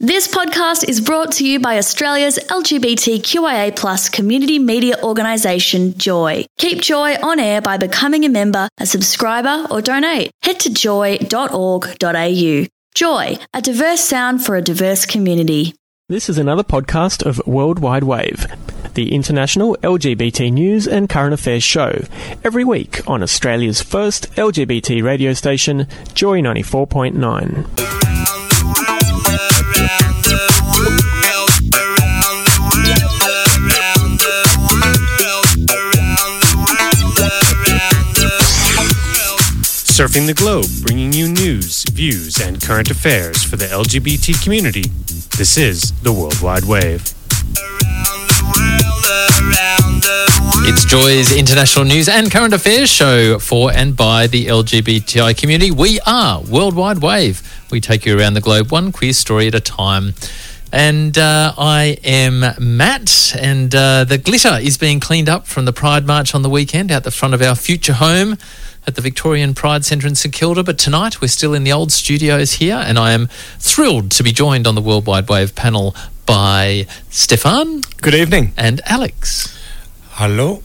This podcast is brought to you by Australia's LGBTQIA+ community media organisation, Joy. Keep Joy on air by becoming a member, a subscriber or donate. Head to joy.org.au. Joy, a diverse sound for a diverse community. This is another podcast of World Wide Wave, the international LGBT news and current affairs show, every week on Australia's first LGBT radio station, Joy 94.9. Surfing the globe, bringing you news, views, and current affairs for the LGBT community. This is the World Wide Wave. It's Joy's international news and current affairs show for and by the LGBTI community. We are World Wide Wave. We take you around the globe, one queer story at a time. And I am Matt, and the glitter is being cleaned up from the Pride March on the weekend out the front of our future home at the Victorian Pride Centre in St Kilda. But tonight we're still in the old studios here, and I am thrilled to be joined on the World Wide Wave panel by Stefan. Good evening. And Alex. Hello.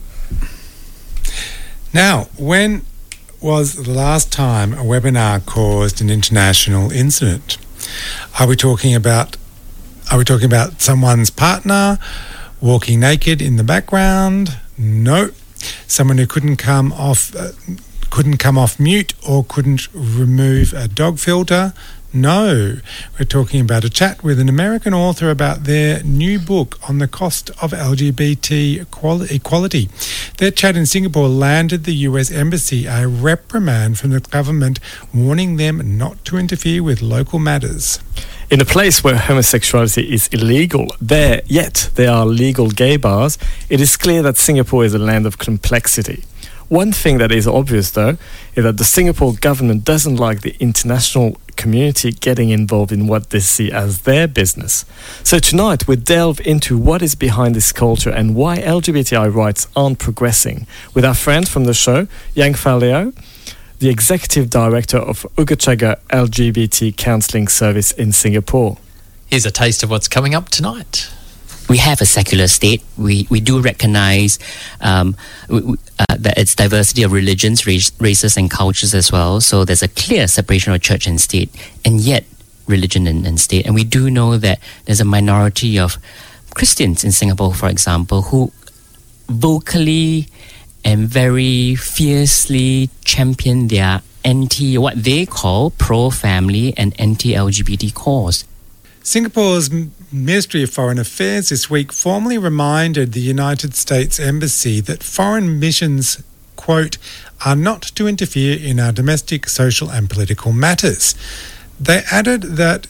Now, when was the last time a webinar caused an international incident? Are we talking about someone's partner walking naked in the background? No. Someone who couldn't come off mute or couldn't remove a dog filter? No. We're talking about a chat with an American author about their new book on the cost of LGBT equality. Their chat in Singapore landed the US Embassy a reprimand from the government warning them not to interfere with local matters. In a place where homosexuality is illegal, there are legal gay bars, it is clear that Singapore is a land of complexity. One thing that is obvious, though, is that the Singapore government doesn't like the international community getting involved in what they see as their business. So tonight we delve into what is behind this culture and why LGBTI rights aren't progressing with our friend from the show, Yang Fa Liao, the Executive Director of Oogachaga LGBT Counselling Service in Singapore. Here's a taste of what's coming up tonight. We have a secular state. We do recognize that it's diversity of religions, races and cultures as well. So there's a clear separation of church and state, and yet religion and state. And we do know that there's a minority of Christians in Singapore, for example, who vocally and very fiercely champion their what they call pro-family and anti-LGBT cause. Singapore's Ministry of Foreign Affairs this week formally reminded the United States Embassy that foreign missions, quote, are not to interfere in our domestic, social and political matters. They added that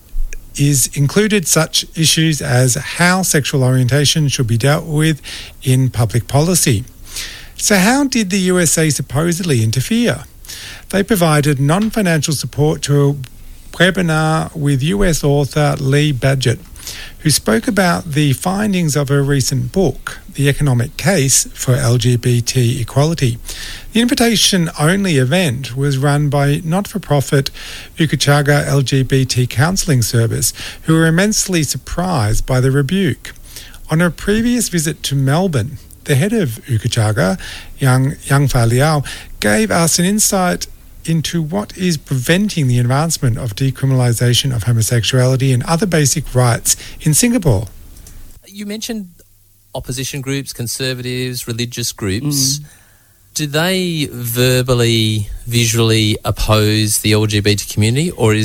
included such issues as how sexual orientation should be dealt with in public policy. So how did the USA supposedly interfere? They provided non-financial support to a webinar with US author Lee Badgett, who spoke about the findings of her recent book, The Economic Case for LGBT Equality. The invitation-only event was run by not-for-profit Oogachaga LGBT Counselling Service, who were immensely surprised by the rebuke. On a previous visit to Melbourne, the head of Oogachaga, Yang Fa Liao, gave us an insight into what is preventing the advancement of decriminalisation of homosexuality and other basic rights in Singapore. You mentioned opposition groups, conservatives, religious groups. Do they verbally, visually oppose the LGBT community, or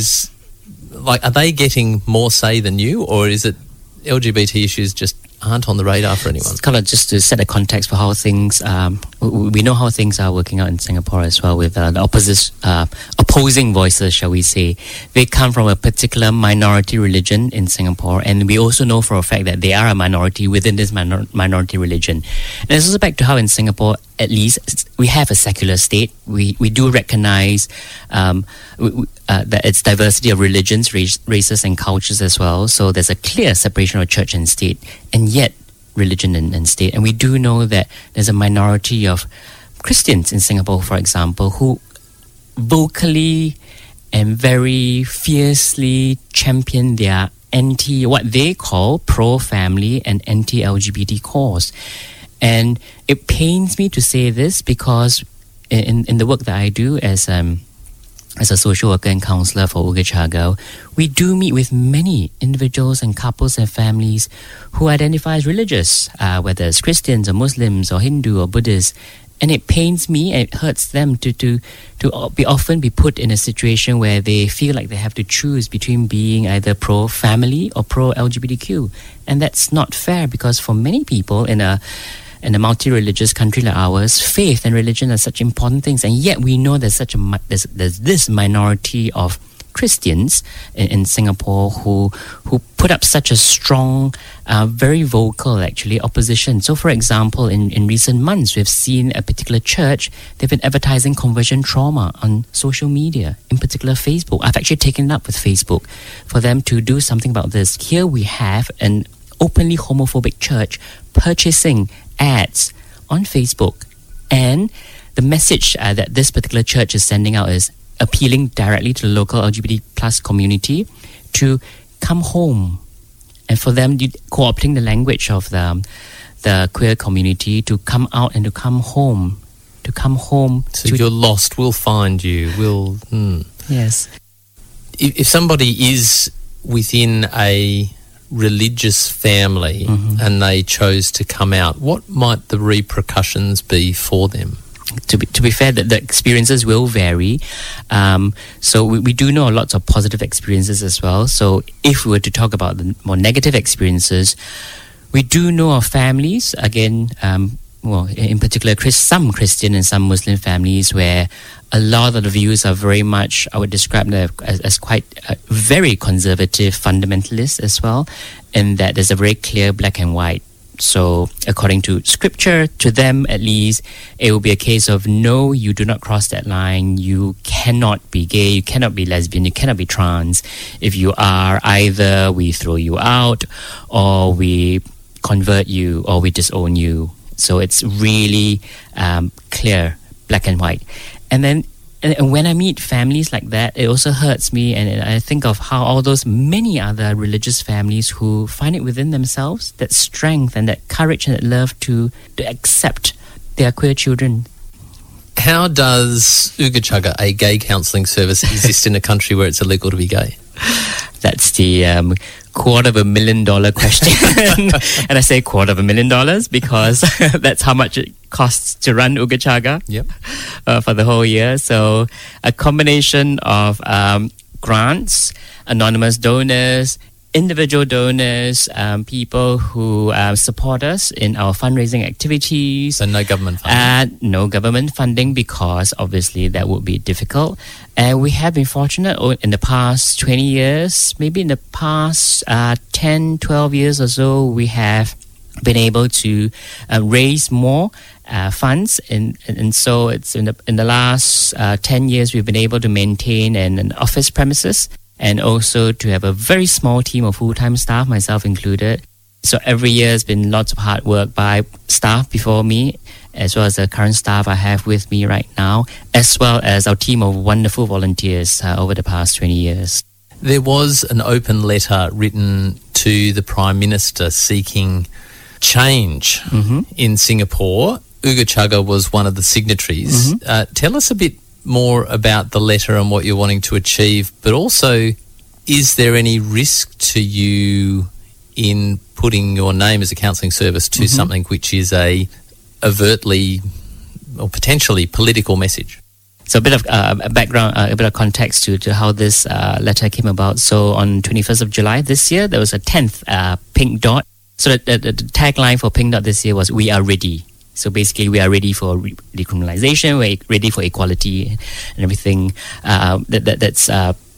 are they getting more say than you, or is it LGBT issues just aren't on the radar for anyone? It's kind of just to set a context for how things, we know how things are working out in Singapore as well with the opposing voices, shall we say. They come from a particular minority religion in Singapore, and we also know for a fact that they are a minority within this minority religion. And it's also back to how in Singapore, at least, we have a secular state. We do recognize that it's diversity of religions, races and cultures as well. So there's a clear separation of church and state, and yet religion and state. And we do know that there's a minority of Christians in Singapore, for example, who vocally and very fiercely champion their what they call pro-family and anti-LGBT cause. And it pains me to say this because in the work that I do as a social worker and counselor for Ooga Chagau, we do meet with many individuals and couples and families who identify as religious, whether it's Christians or Muslims or Hindu or Buddhists. And it pains me and it hurts them to often be put in a situation where they feel like they have to choose between being either pro-family or pro-LGBTQ. And that's not fair, because for many people in a multi-religious country like ours, faith and religion are such important things, and yet we know there's this minority of Christians in Singapore who put up such a strong, very vocal actually opposition. So for example, in recent months, we've seen a particular church, they've been advertising conversion trauma on social media, in particular Facebook. I've actually taken it up with Facebook for them to do something about this. Here we have an openly homophobic church purchasing ads on Facebook, and the message that this particular church is sending out is appealing directly to the local LGBT plus community to come home, and for them co-opting the language of the queer community to come out and to come home. So you're lost, we'll find you. Yes. If somebody is within a religious family and they chose to come out, what might the repercussions be for them? To be fair, the experiences will vary. So we do know lots of positive experiences as well. So if we were to talk about the more negative experiences, we do know of families, again, in particular some Christian and some Muslim families, where a lot of the views are very much, I would describe them as quite very conservative fundamentalist as well, and that there's a very clear black and white. So according to scripture, to them at least, it will be a case of no, you do not cross that line. You cannot be gay, you cannot be lesbian, you cannot be trans. If you are, either we throw you out, or we convert you, or we disown you. So it's really clear, black and white. And then and when I meet families like that, it also hurts me, and I think of how all those many other religious families who find it within themselves, that strength and that courage and that love to accept their queer children. How does Ooga Chagau, a gay counselling service, exist in a country where it's illegal to be gay? That's the $250,000 question. And I say $250,000 because that's how much it costs to run Ooga Chagau for the whole year. So a combination of grants, anonymous donors, individual donors, people who support us in our fundraising activities. And no government funding? No government funding, because obviously that would be difficult. And we have been fortunate in the past 20 years, maybe in the past 10, 12 years or so, we have been able to raise more funds. And so it's in the last 10 years, we've been able to maintain an office premises, and also to have a very small team of full-time staff, myself included. So every year has been lots of hard work by staff before me, as well as the current staff I have with me right now, as well as our team of wonderful volunteers over the past 20 years. There was an open letter written to the Prime Minister seeking change in Singapore. Ooga Chagau was one of the signatories. Tell us a bit more about the letter and what you're wanting to achieve, but also, is there any risk to you in putting your name as a counselling service to something which is a overtly or potentially political message? So a bit of background, a bit of context to how this letter came about. So on 21st of July this year, there was a 10th Pink Dot. So the tagline for Pink Dot this year was, "We are ready." So basically, we are ready for decriminalization, we're ready for equality and everything that's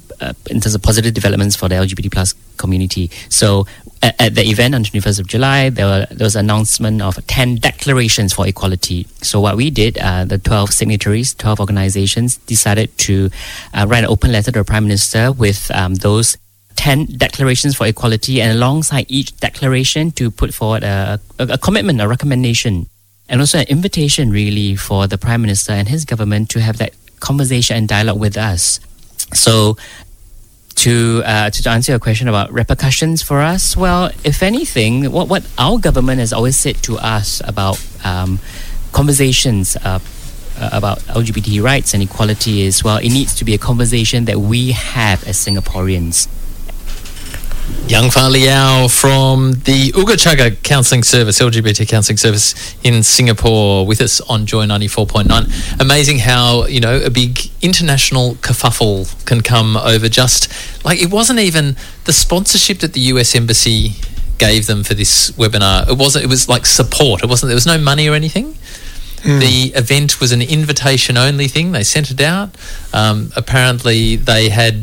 in terms of positive developments for the LGBT plus community. So at the event on 21st of July, there was an announcement of 10 declarations for equality. So what we did, the 12 signatories, 12 organizations, decided to write an open letter to the Prime Minister with those 10 declarations for equality, and alongside each declaration to put forward a commitment, a recommendation, and also an invitation really for the Prime Minister and his government to have that conversation and dialogue with us. So To answer your question about repercussions for us, well, if anything, what our government has always said to us about conversations about LGBT rights and equality is, well, it needs to be a conversation that we have as Singaporeans. Young Fa Liao from the Oogachaga Counselling Service, LGBT Counselling Service in Singapore, with us on Joy 94.9. Amazing how, you know, a big international kerfuffle can come over just, like, it wasn't even the sponsorship that the US Embassy gave them for this webinar. It was like support. There was no money or anything. The event was an invitation-only thing. They sent it out. Apparently, they had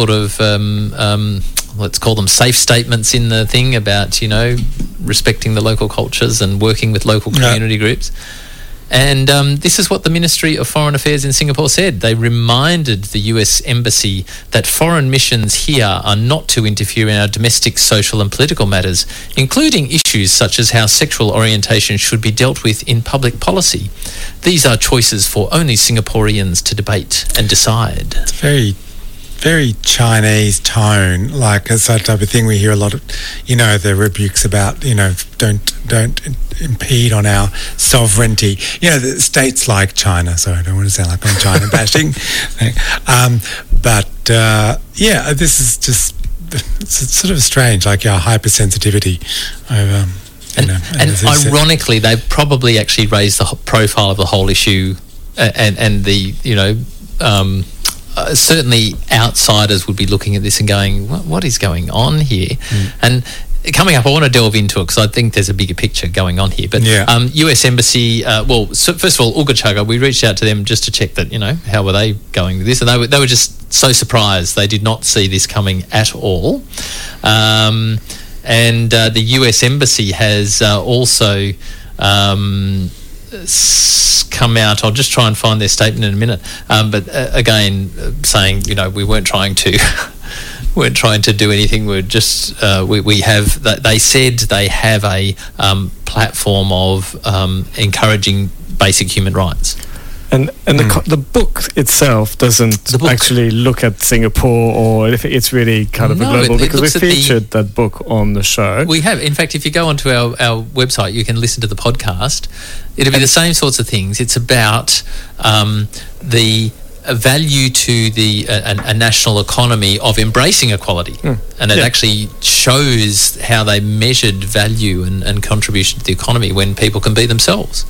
let's call them safe statements in the thing about, you know, respecting the local cultures and working with local community groups. And this is what the Ministry of Foreign Affairs in Singapore said. They reminded the US Embassy that foreign missions here are not to interfere in our domestic, social and political matters, including issues such as how sexual orientation should be dealt with in public policy. These are choices for only Singaporeans to debate and decide. It's very, very Chinese tone, like it's that type of thing we hear a lot of, you know, the rebukes about, you know, don't impede on our sovereignty. You know, the states like China, sorry, I don't want to sound like I'm China bashing. This is just, it's sort of strange, like our hypersensitivity over, and ironically, they've probably actually raised the profile of the whole issue, and the, you know, certainly outsiders would be looking at this and going, what is going on here? And coming up, I want to delve into it because I think there's a bigger picture going on here. But US Embassy, so first of all, Oogachaga, we reached out to them just to check that, you know, how were they going with this? And they were just so surprised. They did not see this coming at all. And the US Embassy has also come out. I'll just try and find their statement in a minute. But again, saying, you know, we weren't trying to do anything. We're just we have. They said they have a platform of encouraging basic human rights. And the book itself doesn't actually look at Singapore, or if it's really kind of a global, because we featured that book on the show. We have. In fact, if you go onto our website, you can listen to the podcast. It'll be the same sorts of things. It's about the value to a national economy of embracing equality. And it actually shows how they measured value and contribution to the economy when people can be themselves.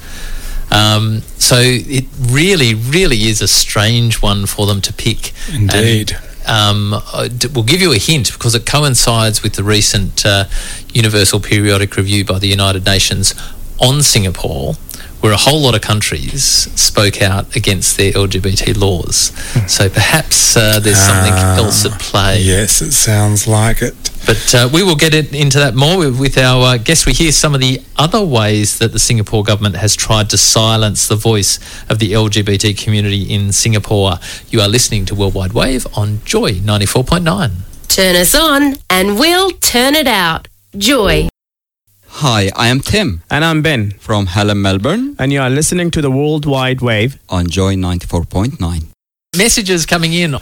So it really, really is a strange one for them to pick. Indeed. And, we'll give you a hint because it coincides with the recent Universal Periodic Review by the United Nations on Singapore, where a whole lot of countries spoke out against their LGBT laws. So perhaps there's something else at play. Yes, it sounds like it. But we will get into that more with our guests. We hear some of the other ways that the Singapore government has tried to silence the voice of the LGBT community in Singapore. You are listening to Worldwide Wave on Joy 94.9. Turn us on and we'll turn it out. Joy. Hi, I am Tim. And I'm Ben. From Hallam, Melbourne. And you are listening to the Worldwide Wave on Joy 94.9. Messages coming in.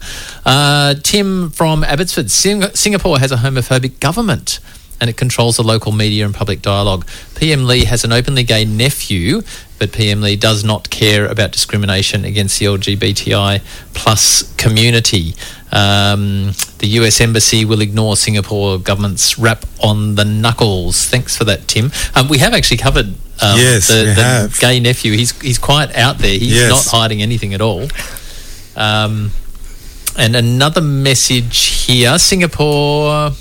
Tim from Abbotsford. Singapore has a homophobic government and it controls the local media and public dialogue. PM Lee has an openly gay nephew, but PM Lee does not care about discrimination against the LGBTI plus community. The US Embassy will ignore Singapore government's rap on the knuckles. Thanks for that, Tim. We have actually covered the gay nephew. He's quite out there. He's not hiding anything at all. And another message here, Singapore.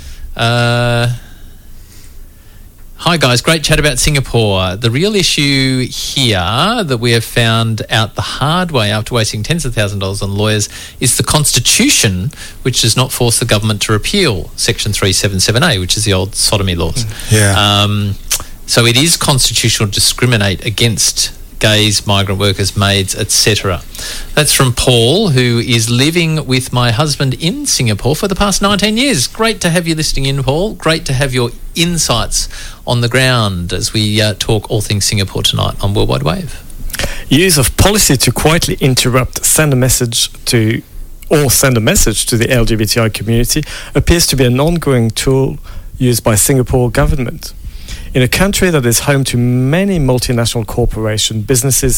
Hi guys, great chat about Singapore. The real issue here that we have found out the hard way after wasting tens of thousands of dollars on lawyers is the Constitution, which does not force the government to repeal Section 377A, which is the old sodomy laws. So it is constitutional to discriminate against gays, migrant workers, maids, etc. That's from Paul, who is living with my husband in Singapore for the past 19 years. Great to have you listening in, Paul. Great to have your insights on the ground as we talk all things Singapore tonight on Worldwide Wave. Use of policy to quietly interrupt, send a message to or send a message to the LGBTI community appears to be an ongoing tool used by Singapore government. In a country that is home to many multinational corporation businesses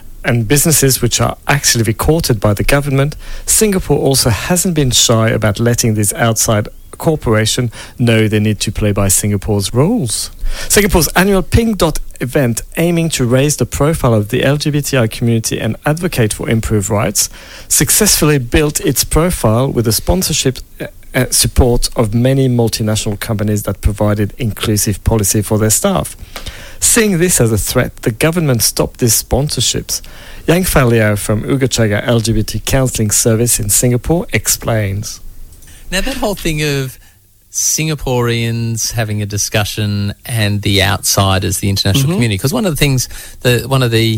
which are actually recorded by the government, Singapore also hasn't been shy about letting these outside corporations know they need to play by Singapore's rules. Singapore's annual Pink Dot event, aiming to raise the profile of the LGBTI community and advocate for improved rights, successfully built its profile with the sponsorship support of many multinational companies that provided inclusive policy for their staff. Seeing this as a threat, the government stopped these sponsorships. Yang Fa Liao from Oogachaga LGBT Counselling Service in Singapore explains. Now, that whole thing of Singaporeans having a discussion and the outsiders, the international community, because one of the things, one of the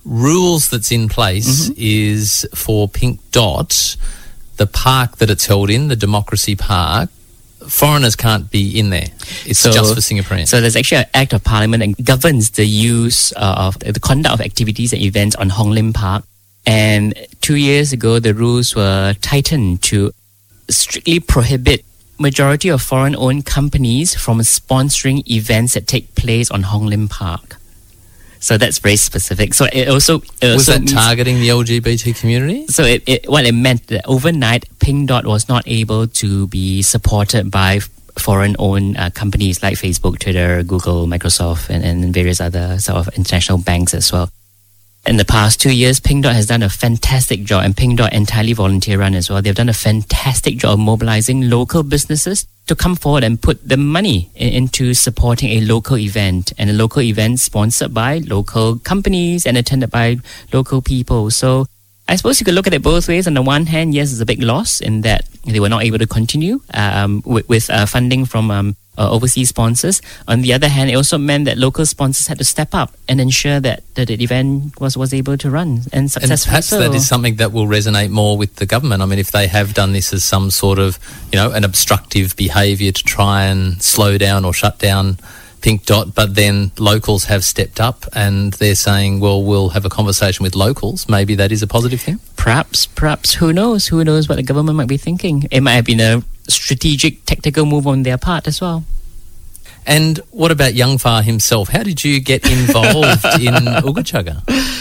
rules that's in place is for Pink Dot, the park that it's held in, the Democracy Park, foreigners can't be in there. It's just for Singaporeans. So there's actually an Act of Parliament that governs the use of the conduct of activities and events on Hong Lim Park. And 2 years ago, the rules were tightened to strictly prohibit majority of foreign-owned companies from sponsoring events that take place on Hong Lim Park. So that's very specific. So it also was that targeting the LGBT community? So what it meant that overnight, Pink Dot was not able to be supported by foreign-owned companies like Facebook, Twitter, Google, Microsoft, and various other sort of international banks as well. In the past 2 years, Pink Dot has done a fantastic job, and Pink Dot entirely volunteer-run as well. They've done a fantastic job of mobilizing local businesses to come forward and put the money into supporting a local event, and a local event sponsored by local companies and attended by local people. So I suppose you could look at it both ways. On the one hand, yes, it's a big loss in that they were not able to continue with funding from overseas sponsors. On the other hand, it also meant that local sponsors had to step up and ensure that the event was able to run and successfully. And perhaps that is something that will resonate more with the government. I mean, if they have done this as some sort of, an obstructive behaviour to try and slow down or shut down Pink Dot, but then locals have stepped up and they're saying, well, we'll have a conversation with locals. Maybe that is a positive thing. Perhaps, who knows? Who knows what the government might be thinking? It might have been a strategic, tactical move on their part as well. And what about Yang Fa himself? How did you get involved in Oogachaga?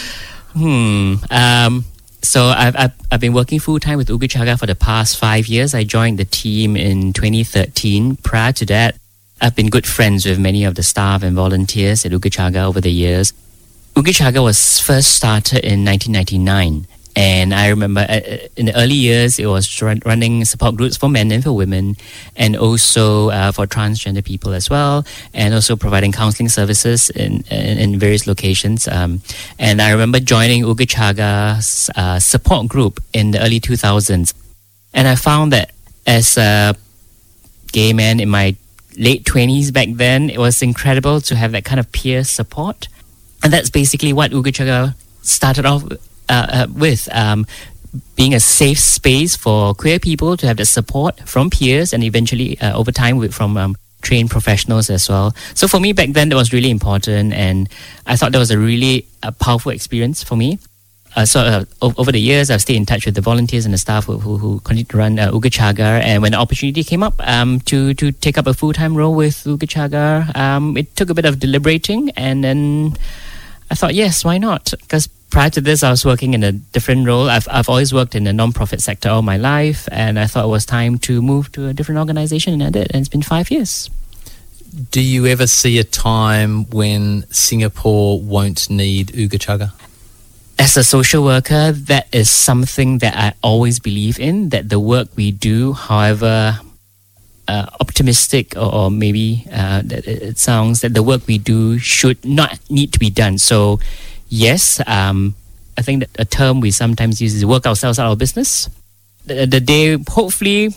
So I've been working full-time with Oogachaga for the past 5 years. I joined the team in 2013. Prior to that, I've been good friends with many of the staff and volunteers at Oogachaga over the years. Oogachaga was first started in 1999. And I remember in the early years, it was running support groups for men and for women, and also for transgender people as well, and also providing counselling services in various locations. And I remember joining Oogachaga's support group in the early 2000s. And I found that as a gay man in my late 20s back then, it was incredible to have that kind of peer support. And that's basically what Oogachaga started off with, being a safe space for queer people to have the support from peers, and eventually over time from trained professionals as well. So for me back then, that was really important, and I thought that was a really powerful experience for me. Over the years, I've stayed in touch with the volunteers and the staff who continue to run Oogachaga, and when the opportunity came up to take up a full-time role with Oogachaga, it took a bit of deliberating, and then I thought, yes, why not? Because prior to this, I was working in a different role. I've always worked in the non-profit sector all my life, and I thought it was time to move to a different organisation, and I did, and it's been 5 years. Do you ever see a time when Singapore won't need Oogachaga? As a social worker, that is something that I always believe in, that the work we do, however optimistic or maybe it sounds, that the work we do should not need to be done. So yes, I think that a term we sometimes use is work ourselves out of business. The day hopefully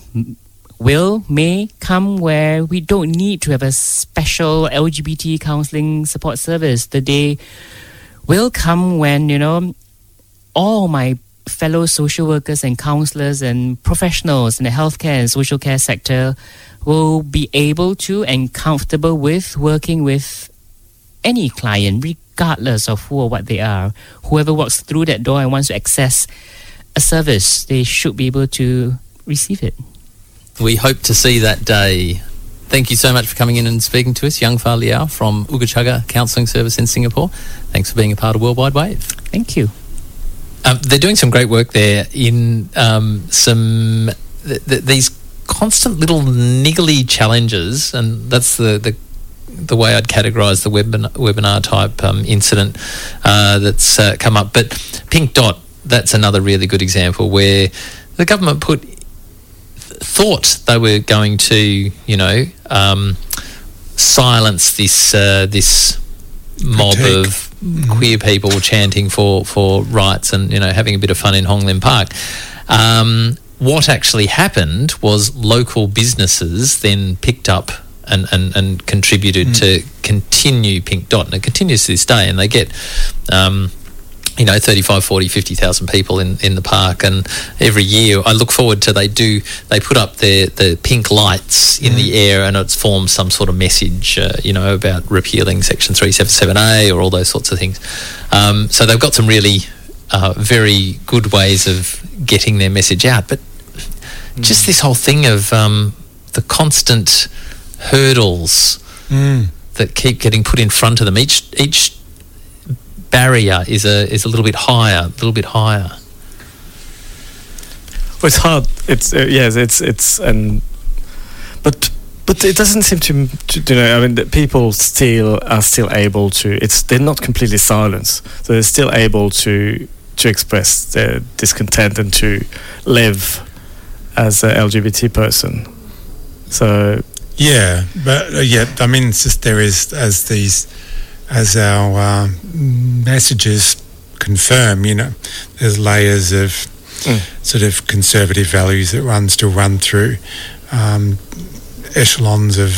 may come where we don't need to have a special LGBT counselling support service. The day will come when, all my fellow social workers and counsellors and professionals in the healthcare and social care sector will be able to and comfortable with working with any client, regardless of who or what they are. Whoever walks through that door and wants to access a service, they should be able to receive it. We hope to see that day. Thank you so much for coming in and speaking to us, Young Fa Liao from Oogachaga Counselling Service in Singapore. Thanks for being a part of Worldwide Wave. Thank you. They're doing some great work there in these constant little niggly challenges, and that's the way I'd categorise the webinar type incident that's come up. But Pink Dot, that's another really good example where the government thought they were going to, silence this mob of queer people chanting for rights and, having a bit of fun in Hong Lim Park. What actually happened was local businesses then picked up and contributed to continue Pink Dot, and it continues to this day, and they get 35, 40, 50,000 people in the park, and every year I look forward to they put up the pink lights in the air, and it forms some sort of message about repealing Section 377A or all those sorts of things. So they've got some really very good ways of getting their message out, but just this whole thing of the constant hurdles that keep getting put in front of them. Each barrier is a little bit higher. Well, it's hard. It's but it doesn't seem to the people are still able to. They're not completely silenced, so they're still able to express their discontent and to live as a LGBT person. So yeah, but it's just there is as our messages confirm, there's layers of sort of conservative values that still run through echelons of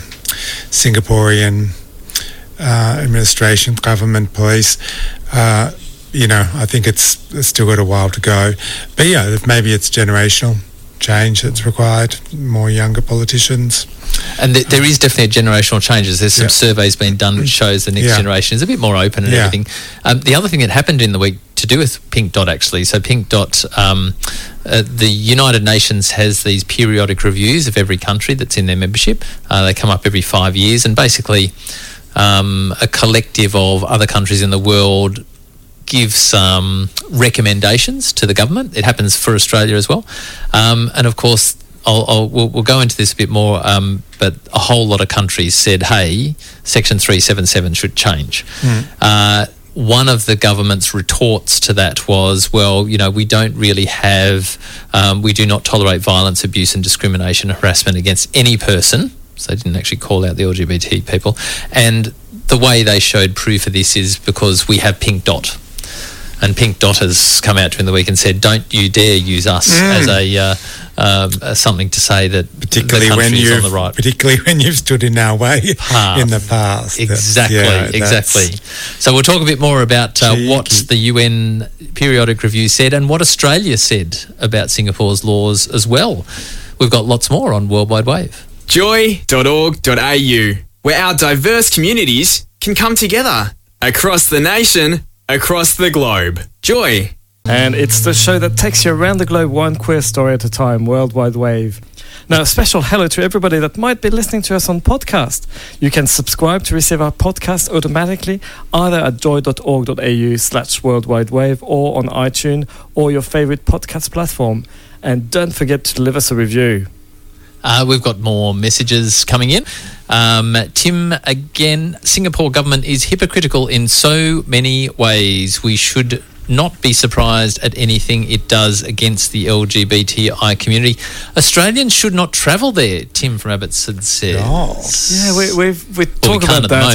Singaporean administration, government, police. I think it's still got a while to go. But maybe it's generational change that's required, more younger politicians. And there is definitely a generational change. There's some surveys being done which shows the next generation is a bit more open and everything. The other thing that happened in the week to do with Pink Dot, actually, so Pink Dot, the United Nations has these periodic reviews of every country that's in their membership. They come up every 5 years, and basically a collective of other countries in the world give some recommendations to the government. It happens for Australia as well. And of course, we'll go into this a bit more, but a whole lot of countries said, hey, Section 377 should change. One of the government's retorts to that was, well, we don't really have, we do not tolerate violence, abuse and discrimination, harassment against any person. So they didn't actually call out the LGBT people. And the way they showed proof of this is because we have Pink Dot. And Pink Dot has come out during the week and said, don't you dare use us as a something to say that particularly the country is on the right. Particularly when you've stood in our way in the past. Exactly. So we'll talk a bit more about what the UN periodic review said and what Australia said about Singapore's laws as well. We've got lots more on Worldwide Wave. Joy.org.au, where our diverse communities can come together across the nation, across the globe. Joy. And it's the show that takes you around the globe one queer story at a time, Worldwide Wave. Now, a special hello to everybody that might be listening to us on podcast. You can subscribe to receive our podcast automatically, either at joy.org.au/worldwidewave or on iTunes or your favorite podcast platform. And don't forget to leave us a review. We've got more messages coming in. Tim, again, Singapore government is hypocritical in so many ways. We should not be surprised at anything it does against the LGBTI community. Australians should not travel there, Tim from Abbotsford says. Yeah, we talk about that.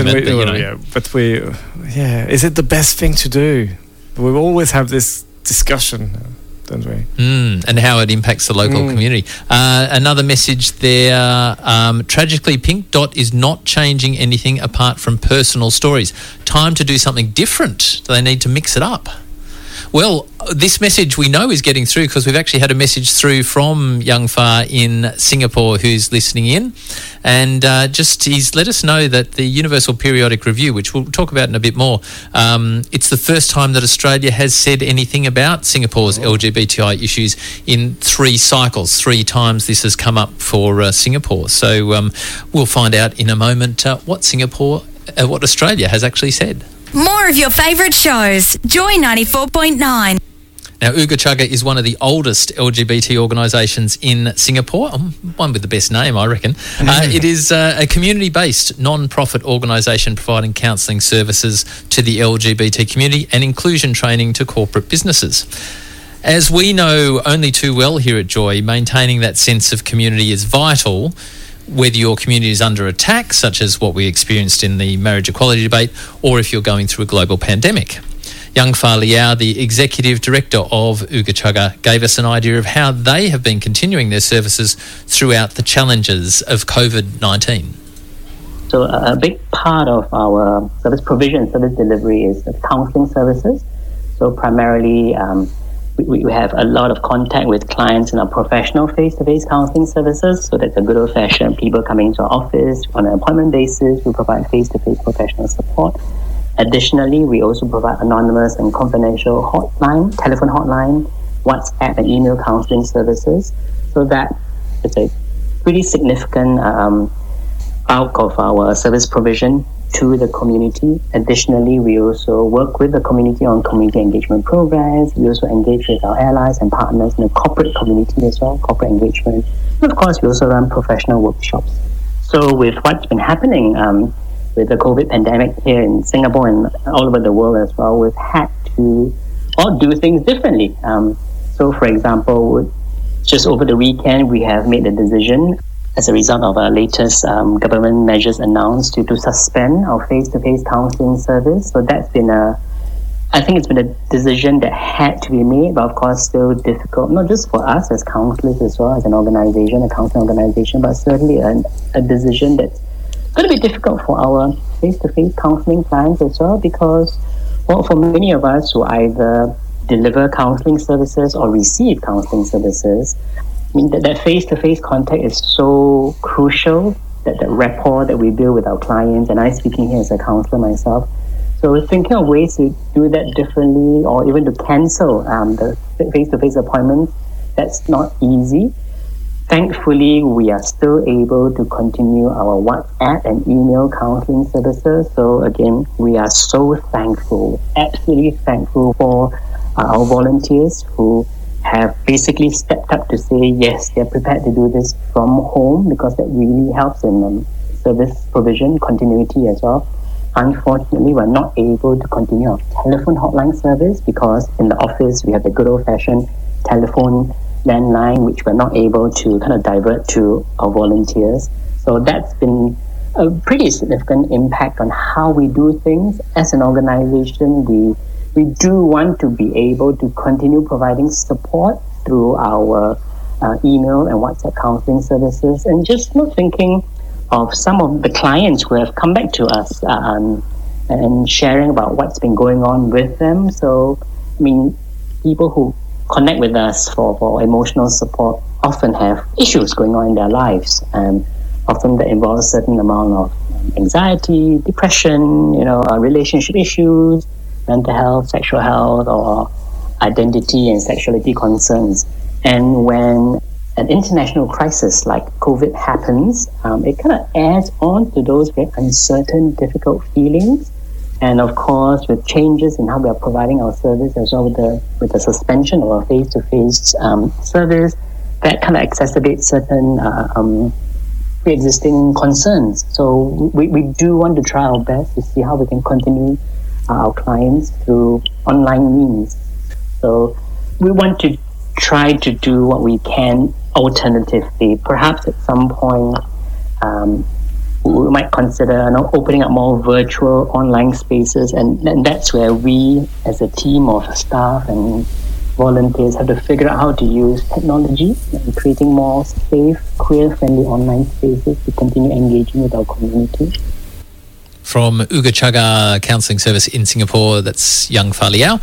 Is it the best thing to do? We always have this discussion, don't we? And how it impacts the local community. Another message there, tragically, Pink Dot is not changing anything apart from personal stories. Time to do something different. They need to mix it up. Well, this message we know is getting through because we've actually had a message through from Young Fa in Singapore who's listening in, and he's let us know that the Universal Periodic Review, which we'll talk about in a bit more, it's the first time that Australia has said anything about Singapore's LGBTI issues in 3 cycles. 3 times this has come up for Singapore. So we'll find out in a moment what Australia has actually said. More of your favourite shows. Joy 94.9. Now, Ooga Chugga is one of the oldest LGBT organisations in Singapore, one with the best name, I reckon. It is a community-based non-profit organisation providing counselling services to the LGBT community and inclusion training to corporate businesses. As we know only too well here at Joy, maintaining that sense of community is vital, whether your community is under attack, such as what we experienced in the marriage equality debate, or if you're going through a global pandemic. Young Fa Liao, the Executive Director of Ooga Chugga, gave us an idea of how they have been continuing their services throughout the challenges of COVID-19. So a big part of our service provision, service delivery is counselling services. So primarily we have a lot of contact with clients in our professional face-to-face counselling services. So that's a good old-fashioned people coming to our office on an appointment basis. We provide face-to-face professional support. Additionally, we also provide anonymous and confidential hotline, telephone hotline, WhatsApp and email counselling services. So that is a pretty significant bulk of our service provision to the community. Additionally, we also work with the community on community engagement programs. We also engage with our allies and partners in the corporate community as well, corporate engagement. And of course, we also run professional workshops. So with what's been happening with the COVID pandemic here in Singapore and all over the world as well, we've had to all do things differently. So for example, just over the weekend, we have made the decision as a result of our latest government measures announced to suspend our face-to-face counselling service. So that's been I think it's been a decision that had to be made, but of course still difficult, not just for us as counsellors as well, as an organisation, a counselling organisation, but certainly a decision that's going to be difficult for our face-to-face counselling clients as well, because for many of us who either deliver counselling services or receive counselling services, I mean, that face-to-face contact is so crucial, that rapport that we build with our clients, and I'm speaking here as a counsellor myself. So we're thinking of ways to do that differently, or even to cancel the face-to-face appointments. That's not easy. Thankfully, we are still able to continue our WhatsApp and email counselling services. So again, we are so thankful, absolutely thankful for our volunteers who have basically stepped up to say, yes, they're prepared to do this from home, because that really helps in service provision continuity as well. Unfortunately, we're not able to continue our telephone hotline service because in the office we have the good old-fashioned telephone landline, which we're not able to kind of divert to our volunteers. So that's been a pretty significant impact on how we do things. As an organization, we do want to be able to continue providing support through our email and WhatsApp counseling services, and just not thinking of some of the clients who have come back to us and sharing about what's been going on with them. So, I mean, people who connect with us for emotional support often have issues going on in their lives, and often that involves a certain amount of anxiety, depression, relationship issues, mental health, sexual health, or identity and sexuality concerns. And when an international crisis like COVID happens, it kind of adds on to those very uncertain, difficult feelings. And of course, with changes in how we are providing our service, as well with the suspension of our face-to-face service, that kind of exacerbates certain pre-existing concerns. So we do want to try our best to see how we can continue our clients through online means. So we want to try to do what we can alternatively. Perhaps at some point we might consider opening up more virtual online spaces, and that's where we as a team of staff and volunteers have to figure out how to use technology and creating more safe, queer-friendly online spaces to continue engaging with our community. from Oogachaga Counselling Service in Singapore. That's Young Fa Liao.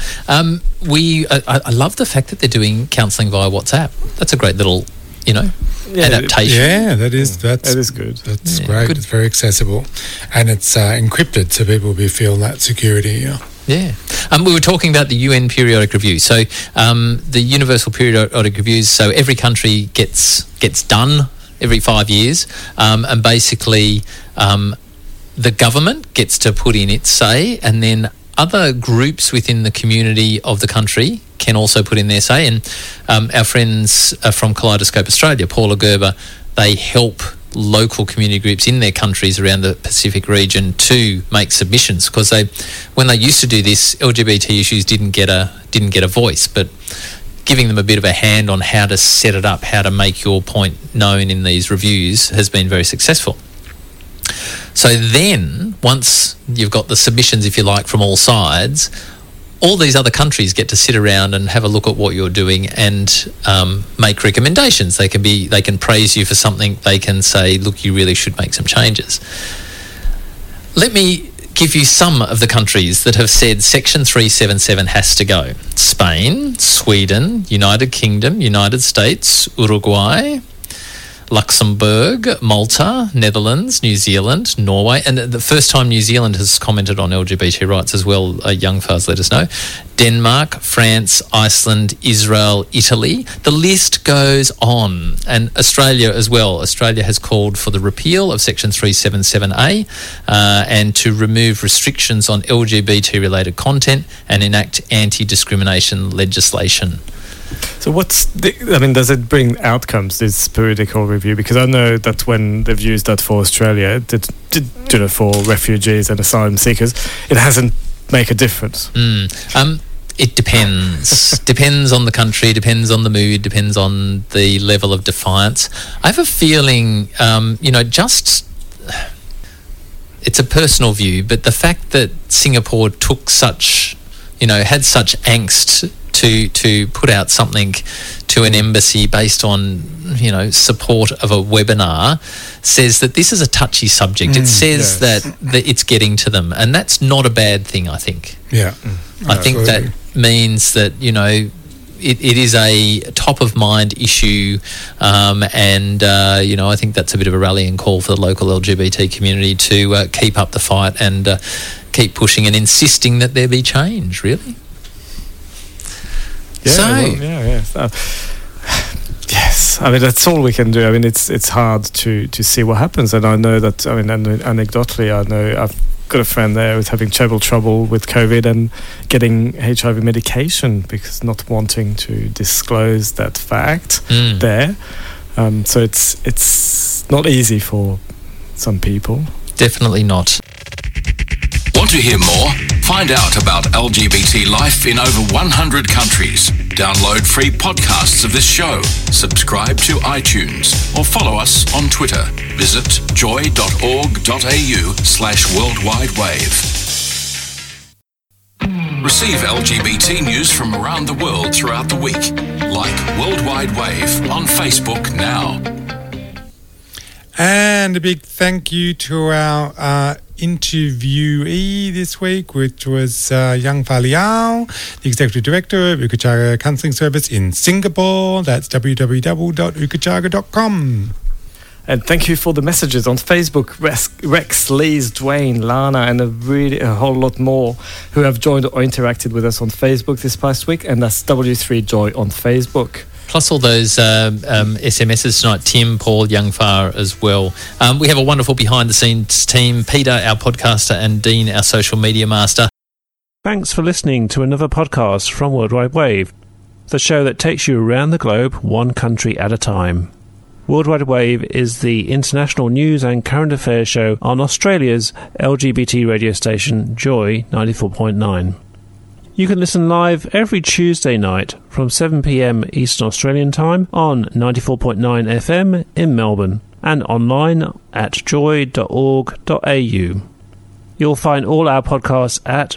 I love the fact that they're doing counselling via WhatsApp. That's a great little, adaptation. Yeah, that is good. That's great. Good. It's very accessible, and it's encrypted, so people will feel that security. Yeah. We were talking about the UN Periodic Review. So the Universal Periodic Reviews, so every country gets done every 5 years, and basically the government gets to put in its say, and then other groups within the community of the country can also put in their say. And our friends from Kaleidoscope Australia, Paula Gerber, they help local community groups in their countries around the Pacific region to make submissions, because when they used to do this, LGBT issues didn't get a voice, but giving them a bit of a hand on how to set it up, how to make your point known in these reviews has been very successful. So then, once you've got the submissions, if you like, from all sides, all these other countries get to sit around and have a look at what you're doing and make recommendations. They can praise you for something. They can say, look, you really should make some changes. Let me give you some of the countries that have said Section 377 has to go. Spain, Sweden, United Kingdom, United States, Uruguay, Luxembourg, Malta, Netherlands, New Zealand, Norway, and the first time New Zealand has commented on LGBT rights as well, Young Fars let us know, Denmark, France, Iceland, Israel, Italy. The list goes on. And Australia as well. Australia has called for the repeal of Section 377A and to remove restrictions on LGBT-related content and enact anti-discrimination legislation. So does it bring outcomes, this periodical review? Because I know that when they've used that for Australia, for refugees and asylum seekers, it hasn't make a difference. It depends. Depends on the country, depends on the mood, depends on the level of defiance. I have a feeling, it's a personal view, but the fact that Singapore took had such angst to put out something to an embassy based on, support of a webinar says that this is a touchy subject. It says that it's getting to them, and that's not a bad thing, I think. Yeah. I think that means that, it is a top-of-mind issue, and I think that's a bit of a rallying call for the local LGBT community to keep up the fight and keep pushing and insisting that there be change, really. Yes. I mean, that's all we can do. I mean, it's hard to see what happens, and I know that. I mean, anecdotally, I know I've got a friend there who's having trouble with COVID and getting HIV medication because not wanting to disclose that fact there. So it's not easy for some people. Definitely not. Want to hear more? Find out about LGBT life in over 100 countries. Download free podcasts of this show. Subscribe to iTunes or follow us on Twitter. Visit joy.org.au/worldwidewave. Receive LGBT news from around the world throughout the week. Like Worldwide Wave on Facebook now. And a big thank you to our interviewee this week, which was Young Fa Liao, the Executive Director of Oogachaga Counselling Service in Singapore. That's www.oogachaga.com. And thank you for the messages on Facebook. Rex, Liz, Dwayne, Lana, and a whole lot more who have joined or interacted with us on Facebook this past week. And that's W3Joy on Facebook. Plus all those SMSs tonight, Tim, Paul, Young Far as well. We have a wonderful behind-the-scenes team, Peter, our podcaster, and Dean, our social media master. Thanks for listening to another podcast from Worldwide Wave, the show that takes you around the globe, one country at a time. Worldwide Wave is the international news and current affairs show on Australia's LGBT radio station, Joy 94.9. You can listen live every Tuesday night from 7 p.m. Eastern Australian Time on 94.9 FM in Melbourne and online at joy.org.au. You'll find all our podcasts at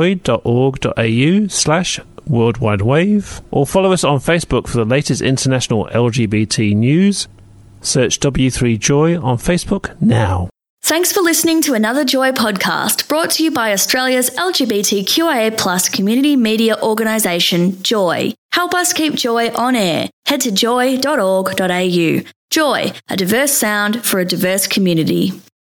joy.org.au/worldwidewave or follow us on Facebook for the latest international LGBT news. Search W3Joy on Facebook now. Thanks for listening to another Joy podcast brought to you by Australia's LGBTQIA+ community media organisation, Joy. Help us keep Joy on air. Head to joy.org.au. Joy, a diverse sound for a diverse community.